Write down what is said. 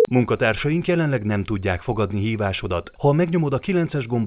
Munkatársaink jelenleg nem tudják fogadni hívásodat. Ha megnyomod a 9-es gombot,